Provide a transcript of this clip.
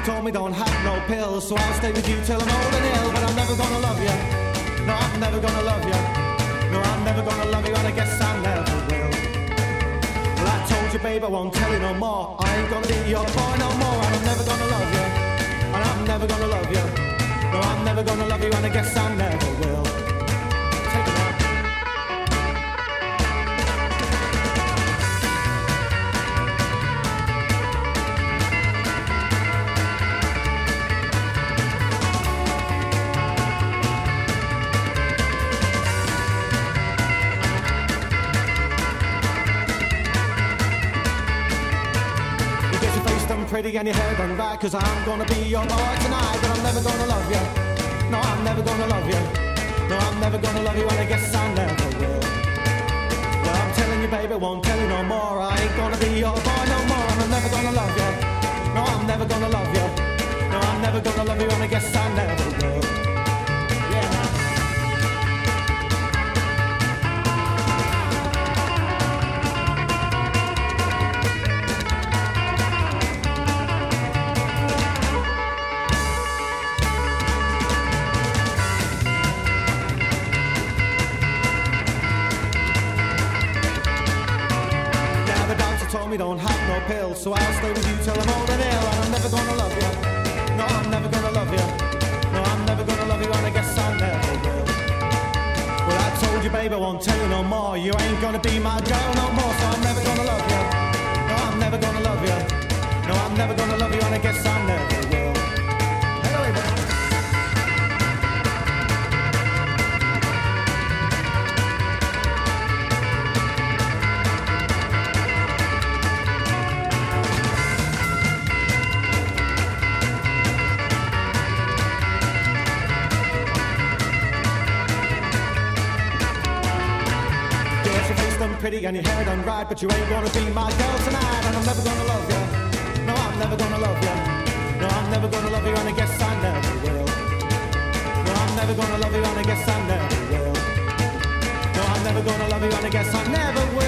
told me don't have no pills, so I'll stay with you till I'm old and ill. But I'm never gonna love you. No, I'm never gonna love you. No, I'm never gonna love you, and I guess I never will. Well, I told you, babe, I won't tell you no more. I ain't gonna be your boy no more, and I'm never gonna love you. And I'm never gonna love you. No, I'm never gonna love you, and I guess I never will. Take it out. Pretty and your hair done right, 'cause I'm gonna be your boy tonight. But I'm never gonna love you. No, I'm never gonna love you. No, I'm never gonna love you, and I guess I never will. Well, I'm telling you, baby, won't tell you no more. I ain't gonna be your boy no more, and I'm never gonna love you. No, I'm never gonna love you. No, I'm never gonna love you, and I guess I never will. We don't have no pills, so I'll stay with you till I'm old and ill. And I'm never gonna love you. No, I'm never gonna love you. No, I'm never gonna love you, and I guess I never will. Well, I told you, babe, I won't tell you no more. You ain't gonna be my girl no more, so I'm never gonna love you. No, I'm never gonna love you. No, I'm never gonna love you, and I guess I never will. Anyway, babe. Pretty and your hair done right, but you ain't gonna be my girl tonight. And I'm never gonna love you. No, I'm never gonna love you. No, I'm never gonna love you, and I guess I never will. No, I'm never gonna love you, and I guess I never will. No, I'm never gonna love you, and I guess I never will.